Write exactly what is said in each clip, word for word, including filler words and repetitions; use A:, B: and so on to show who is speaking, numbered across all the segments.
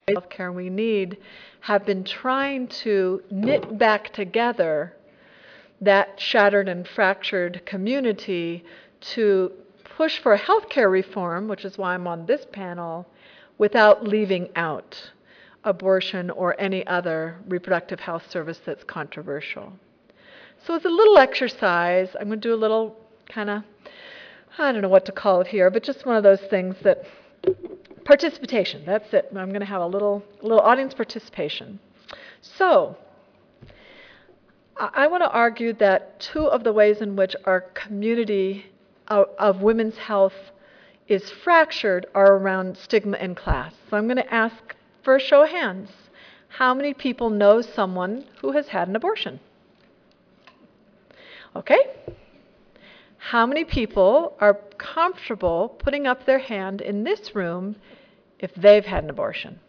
A: healthcare we need have been trying to knit back together that shattered and fractured community to push for healthcare reform, which is why I'm on this panel, without leaving out abortion or any other reproductive health service that's controversial. So as a little exercise, I'm going to do a little kind of, I don't know what to call it here, but just one of those things that, participation, that's it. I'm going to have a little, a little audience participation. So, I want to argue that two of the ways in which our community of, of women's health is fractured are around stigma and class. So I'm going to ask for a show of hands. How many people know someone who has had an abortion? Okay. How many people are comfortable putting up their hand in this room if they've had an abortion?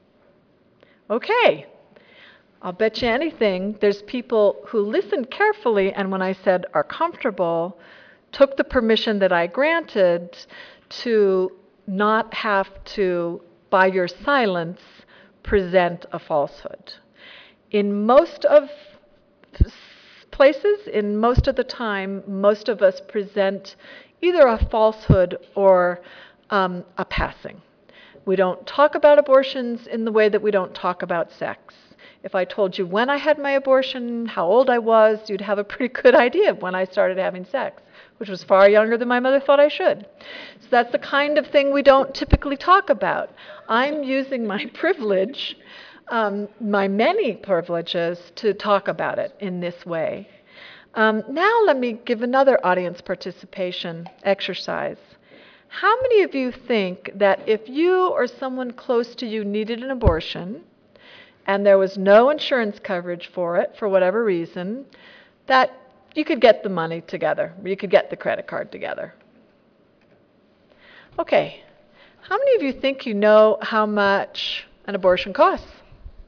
A: Okay. I'll bet you anything, there's people who listened carefully and when I said are comfortable, took the permission that I granted to not have to, by your silence, present a falsehood. In most of places, in most of the time, most of us present either a falsehood or um, a passing. We don't talk about abortions in the way that we don't talk about sex. If I told you when I had my abortion, how old I was, you'd have a pretty good idea of when I started having sex, which was far younger than my mother thought I should. So that's the kind of thing we don't typically talk about. I'm using my privilege, um, my many privileges, to talk about it in this way. Um, now let me give another audience participation exercise. How many of you think that if you or someone close to you needed an abortion, and there was no insurance coverage for it, for whatever reason, that you could get the money together, you could get the credit card together? Okay, how many of you think you know how much an abortion costs?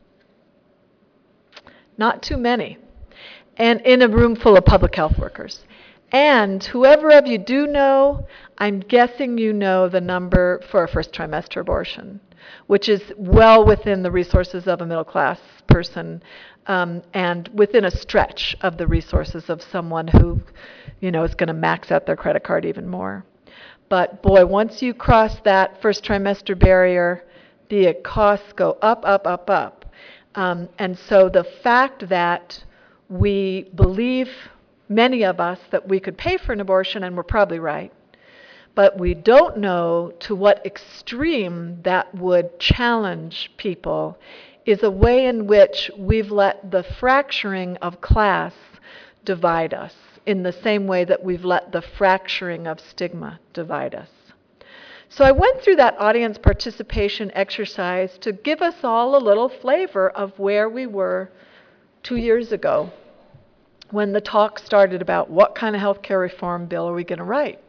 A: Not too many. And in a room full of public health workers. And whoever of you do know, I'm guessing you know the number for a first trimester abortion, which is well within the resources of a middle class person, um, and within a stretch of the resources of someone who, you know, is going to max out their credit card even more. But boy, once you cross that first trimester barrier, the costs go up, up, up, up. Um, and so the fact that we believe, many of us, that we could pay for an abortion, and we're probably right, but we don't know to what extreme that would challenge people, is a way in which we've let the fracturing of class divide us, in the same way that we've let the fracturing of stigma divide us. So I went through that audience participation exercise to give us all a little flavor of where we were two years ago, when the talk started about what kind of health care reform bill are we going to write.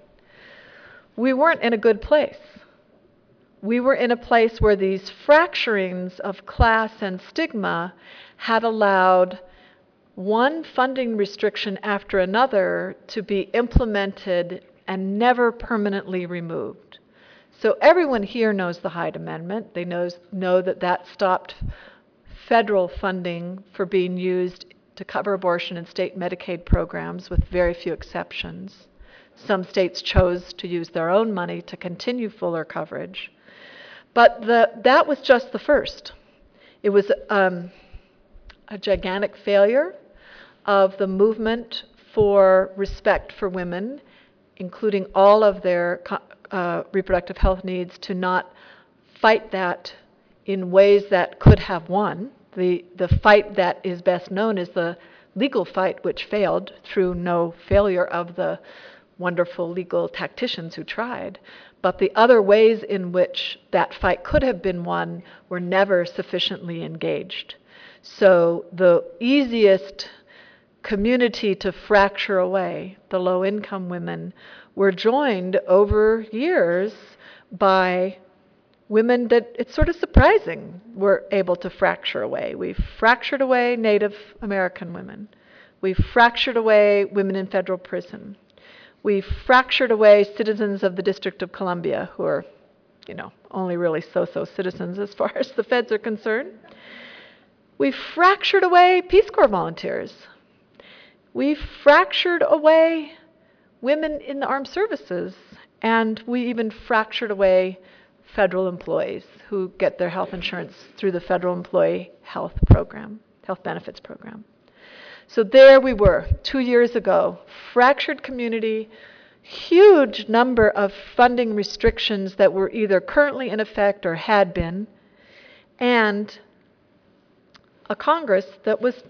A: We weren't in a good place. We were in a place where these fracturings of class and stigma had allowed one funding restriction after another to be implemented and never permanently removed. So everyone here knows the Hyde Amendment. They knows, know that that stopped federal funding for being used to cover abortion in state Medicaid programs, with very few exceptions. Some states chose to use their own money to continue fuller coverage. But the, that was just the first. It was um, a gigantic failure of the movement for respect for women, including all of their uh, reproductive health needs, to not fight that in ways that could have won. The, the fight that is best known is the legal fight, which failed through no failure of the wonderful legal tacticians who tried. But the other ways in which that fight could have been won were never sufficiently engaged. So the easiest community to fracture away, the low-income women, were joined over years by women that it's sort of surprising were able to fracture away. We've fractured away Native American women. We've fractured away women in federal prison. We've fractured away citizens of the District of Columbia who are you know, only really so-so citizens as far as the feds are concerned. We fractured away Peace Corps volunteers. We fractured away women in the armed services, and we even fractured away federal employees who get their health insurance through the Federal Employee Health Program, Health Benefits Program. So there we were, two years ago, fractured community, huge number of funding restrictions that were either currently in effect or had been, and a Congress that was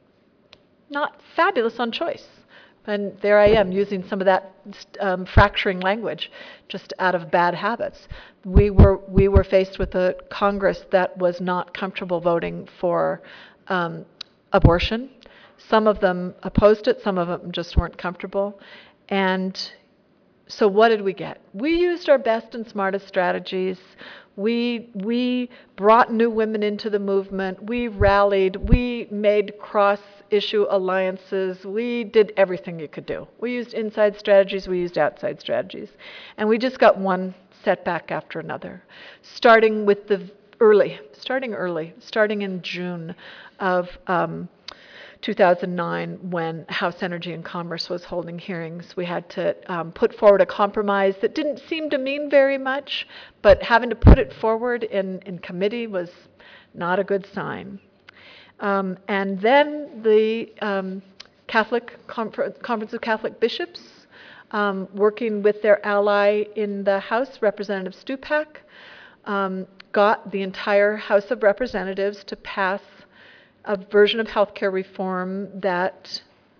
A: not fabulous on choice. And there I am using some of that um, fracturing language just out of bad habits. We were, we were faced with a Congress that was not comfortable voting for um, abortion. Some of them opposed it, some of them just weren't comfortable. And so what did we get? We used our best and smartest strategies. We, we brought new women into the movement. We rallied. We made cross-issue alliances. We did everything you could do. We used inside strategies. We used outside strategies. And we just got one setback after another, starting with the early, starting early, starting in June of um, two thousand nine, when House Energy and Commerce was holding hearings. We had to um, put forward a compromise that didn't seem to mean very much, but having to put it forward in, in committee was not a good sign. Um, and then the um, Catholic Confer- Conference of Catholic Bishops, um, working with their ally in the House, Representative Stupak, um, got the entire House of Representatives to pass a version of healthcare reform that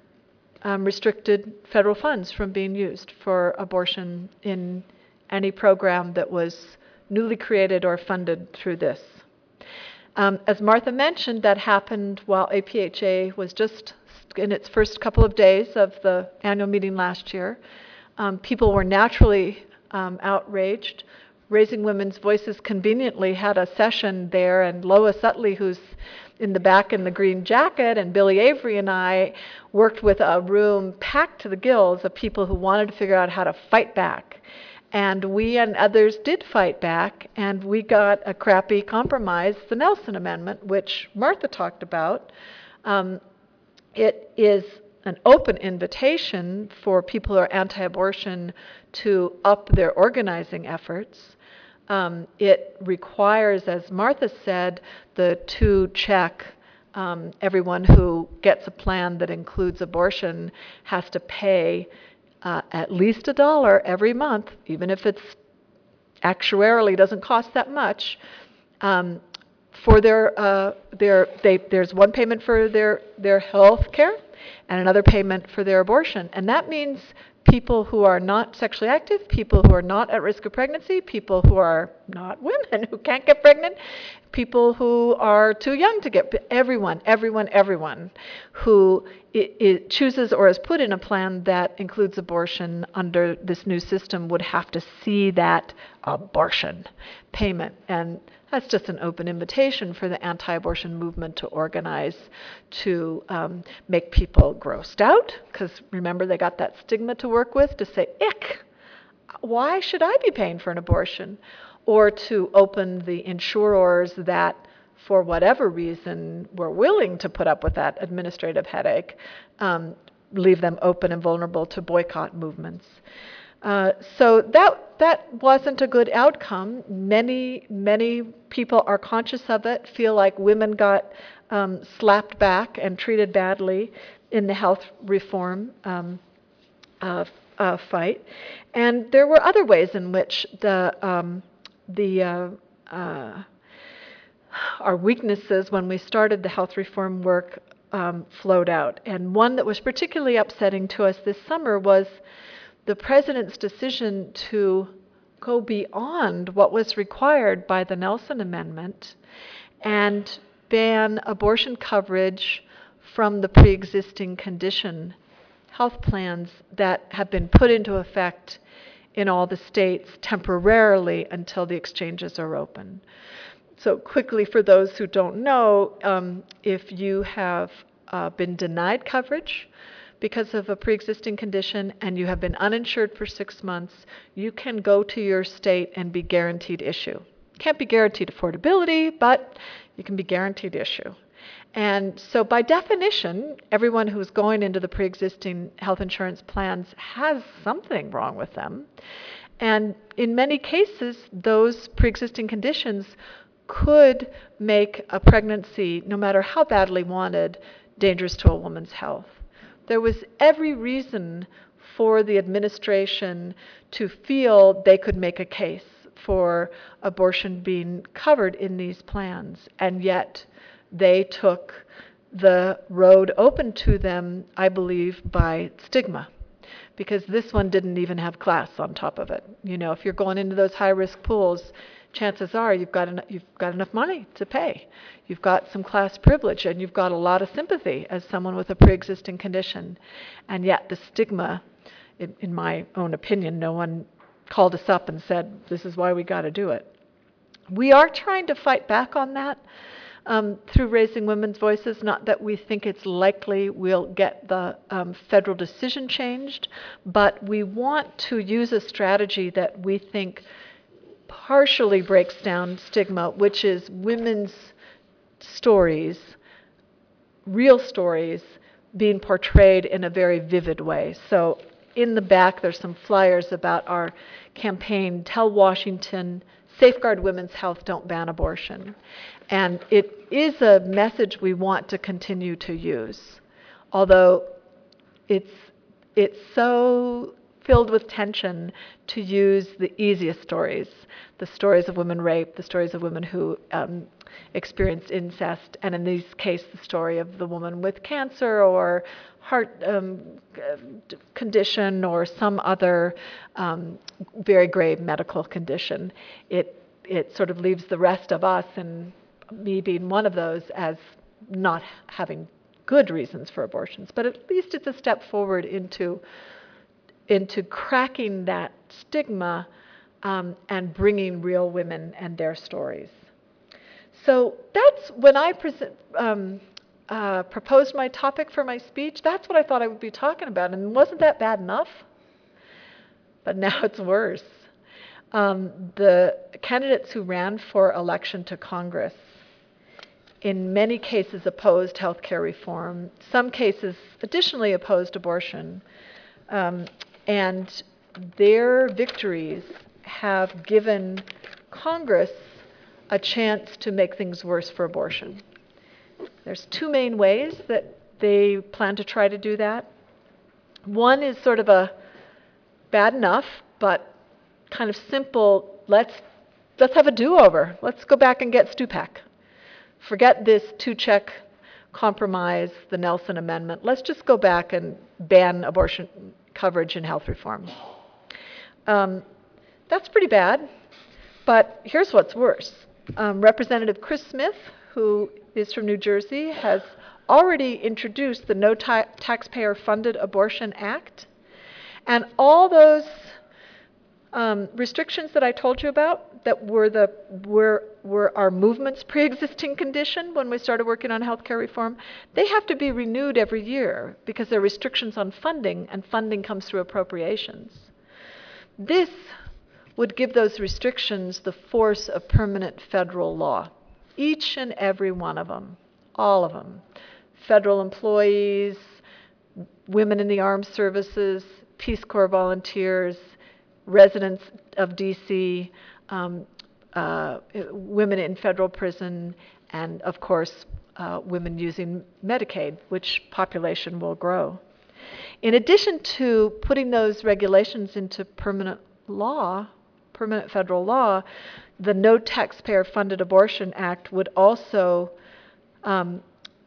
A: um, restricted federal funds from being used for abortion in any program that was newly created or funded through this. Um, as Martha mentioned, that happened while A P H A was just in its first couple of days of the annual meeting last year. Um, people were naturally um, outraged. Raising Women's Voices conveniently had a session there, and Lois Utley, who's in the back in the green jacket, and Billy Avery and I worked with a room packed to the gills of people who wanted to figure out how to fight back. And we and others did fight back, and we got a crappy compromise, the Nelson Amendment, which Martha talked about. Um, it is an open invitation for people who are anti-abortion to up their organizing efforts. Um, it requires, as Martha said, the two-check. Um, everyone who gets a plan that includes abortion has to pay uh, at least a dollar every month, even if it's actuarially doesn't cost that much, um, for their, uh, their they, there's one payment for their, their health care and another payment for their abortion. And that means people who are not sexually active, people who are not at risk of pregnancy, people who are not women who can't get pregnant, people who are too young to get, everyone, everyone, everyone who it, it chooses or is put in a plan that includes abortion under this new system would have to see that abortion payment. And that's just an open invitation for the anti-abortion movement to organize, to um, make people grossed out, because remember they got that stigma to work with, to say, ick, why should I be paying for an abortion? Or to open the insurers that, for whatever reason, were willing to put up with that administrative headache, um, leave them open and vulnerable to boycott movements. Uh, so that that wasn't a good outcome. Many, many people are conscious of it, feel like women got um, slapped back and treated badly in the health reform um, uh, uh, fight. And there were other ways in which the um, the uh, uh, our weaknesses when we started the health reform work um, flowed out. And one that was particularly upsetting to us this summer was the president's decision to go beyond what was required by the Nelson Amendment and ban abortion coverage from the pre-existing condition health plans that have been put into effect in all the states temporarily until the exchanges are open. So quickly, for those who don't know, um, if you have uh, been denied coverage because of a pre-existing condition and you have been uninsured for six months, you can go to your state and be guaranteed issue. Can't be guaranteed affordability, but you can be guaranteed issue. And so by definition, everyone who's going into the pre-existing health insurance plans has something wrong with them. And in many cases, those pre-existing conditions could make a pregnancy, no matter how badly wanted, dangerous to a woman's health. There was every reason for the administration to feel they could make a case for abortion being covered in these plans, and yet they took the road open to them, I believe, by stigma, because this one didn't even have class on top of it. You know, if you're going into those high-risk pools, chances are you've got, en- you've got enough money to pay. You've got some class privilege, and you've got a lot of sympathy as someone with a pre-existing condition. And yet the stigma, in, in my own opinion, no one called us up and said, this is why we got to do it. We are trying to fight back on that um, through Raising Women's Voices. Not that we think it's likely we'll get the um, federal decision changed, but we want to use a strategy that we think partially breaks down stigma, which is women's stories, real stories, being portrayed in a very vivid way. So in the back, there's some flyers about our campaign, Tell Washington, Safeguard Women's Health, Don't Ban Abortion. And it is a message we want to continue to use, although it's, it's so filled with tension to use the easiest stories, the stories of women raped, the stories of women who um, experienced incest, and in this case, the story of the woman with cancer or heart um, condition or some other um, very grave medical condition. It, it sort of leaves the rest of us, and me being one of those, as not having good reasons for abortions. But at least it's a step forward into into cracking that stigma um, and bringing real women and their stories. So that's when I present, um, uh, proposed my topic for my speech, that's what I thought I would be talking about. And wasn't that bad enough? But now it's worse. Um, the candidates who ran for election to Congress in many cases opposed health care reform, some cases additionally opposed abortion. Um, And their victories have given Congress a chance to make things worse for abortion. There's two main ways that they plan to try to do that. One is sort of a bad enough, but kind of simple, let's, let's have a do-over. Let's go back and get Stupak. Forget this two-check compromise, the Nelson Amendment. Let's just go back and ban abortion coverage and health reform. Um, that's pretty bad, but here's what's worse. Um, Representative Chris Smith, who is from New Jersey, has already introduced the No Ta- Taxpayer Funded Abortion Act, and all those um, restrictions that I told you about that were, the, were, were our movement's pre-existing condition when we started working on health care reform, they have to be renewed every year because there are restrictions on funding, and funding comes through appropriations. This would give those restrictions the force of permanent federal law. Each and every one of them, all of them, federal employees, women in the armed services, Peace Corps volunteers, residents of D C, um, uh, women in federal prison, and of course, uh, women using Medicaid, which population will grow. In addition to putting those regulations into permanent law, permanent federal law, the No Taxpayer Funded Abortion Act would also um,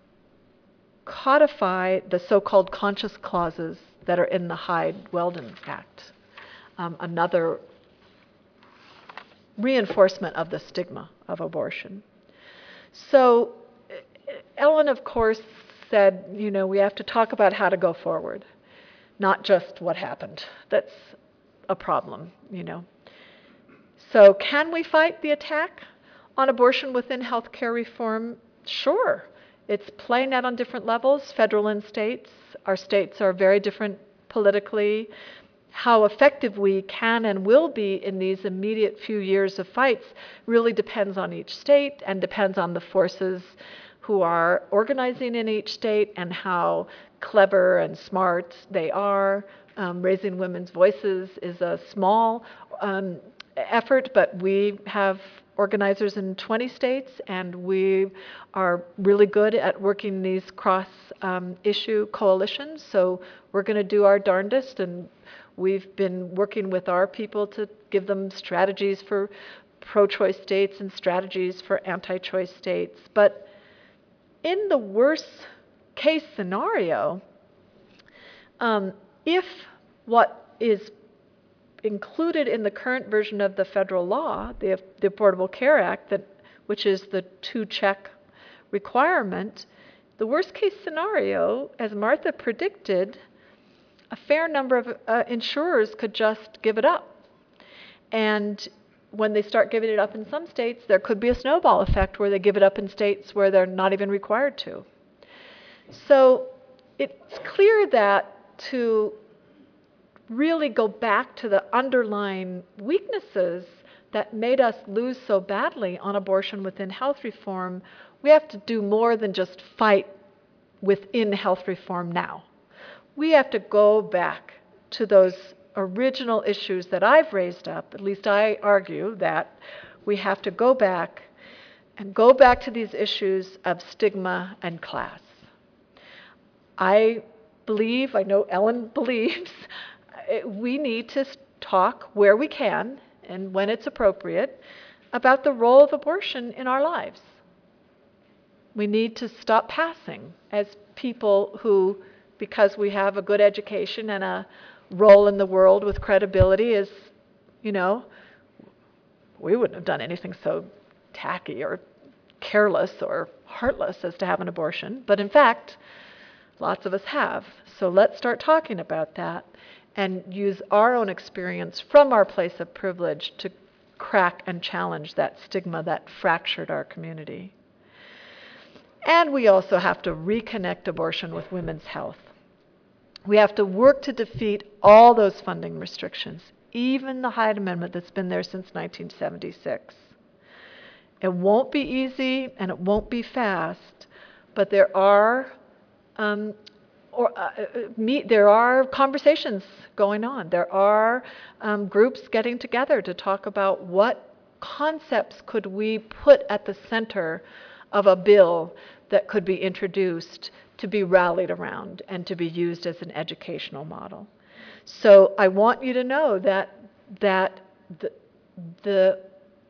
A: codify the so-called conscious clauses that are in the Hyde-Weldon Act. Um, another reinforcement of the stigma of abortion. So Ellen, of course, said, you know, we have to talk about how to go forward, not just what happened. That's a problem, you know. So can we fight the attack on abortion within health care reform? Sure. It's playing out on different levels, federal and states. Our states are very different politically. How effective we can and will be in these immediate few years of fights really depends on each state and depends on the forces who are organizing in each state and how clever and smart they are. Um, raising women's voices is a small um, effort, but we have organizers in twenty states, and we are really good at working these cross-issue um, coalitions. So we're going to do our darndest, and we've been working with our people to give them strategies for pro-choice states and strategies for anti-choice states. But in the worst case scenario, um, if what is included in the current version of the federal law, the, the Affordable Care Act, that, which is the two-check requirement, the worst case scenario, as Martha predicted, a fair number of uh, insurers could just give it up. And when they start giving it up in some states, there could be a snowball effect where they give it up in states where they're not even required to. So it's clear that to really go back to the underlying weaknesses that made us lose so badly on abortion within health reform, we have to do more than just fight within health reform now. We have to go back to those original issues that I've raised up. At least I argue that we have to go back and go back to these issues of stigma and class. I believe, I know Ellen believes, we need to talk where we can and when it's appropriate about the role of abortion in our lives. We need to stop passing as people who, because we have a good education and a role in the world with credibility, is, you know, we wouldn't have done anything so tacky or careless or heartless as to have an abortion. But in fact, lots of us have. So let's start talking about that and use our own experience from our place of privilege to crack and challenge that stigma that fractured our community. And we also have to reconnect abortion with women's health. We have to work to defeat all those funding restrictions, even the Hyde Amendment that's been there since nineteen seventy-six. It won't be easy and it won't be fast, but there are um, or uh, meet, there are conversations going on. There are um, groups getting together to talk about what concepts could we put at the center of a bill that could be introduced to be rallied around and to be used as an educational model. So I want you to know that that the, the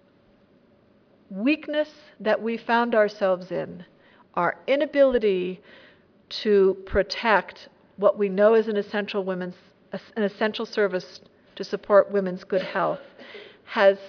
A: weakness that we found ourselves in, our inability to protect what we know is an essential women's an essential service to support women's good health, has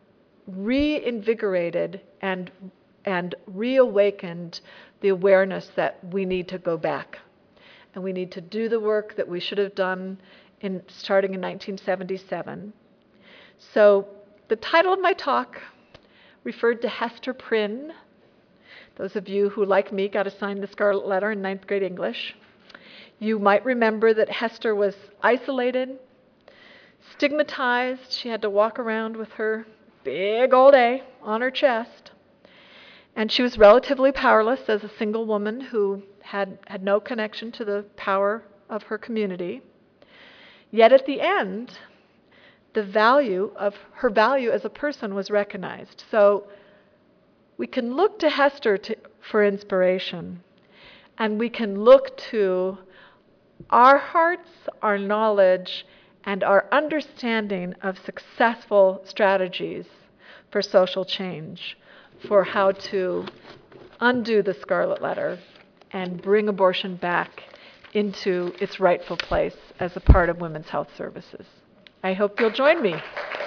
A: reinvigorated and and reawakened the awareness that we need to go back. And we need to do the work that we should have done in starting in nineteen seventy-seven. So the title of my talk referred to Hester Prynne. Those of you who, like me, got assigned the Scarlet Letter in ninth grade English. You might remember that Hester was isolated, stigmatized. She had to walk around with her big old A on her chest. And she was relatively powerless as a single woman who had, had no connection to the power of her community. Yet at the end, the value of her value as a person was recognized. So we can look to Hester to, for inspiration, and we can look to our hearts, our knowledge, and our understanding of successful strategies for social change, for how to undo the Scarlet Letter and bring abortion back into its rightful place as a part of women's health services. I hope you'll join me.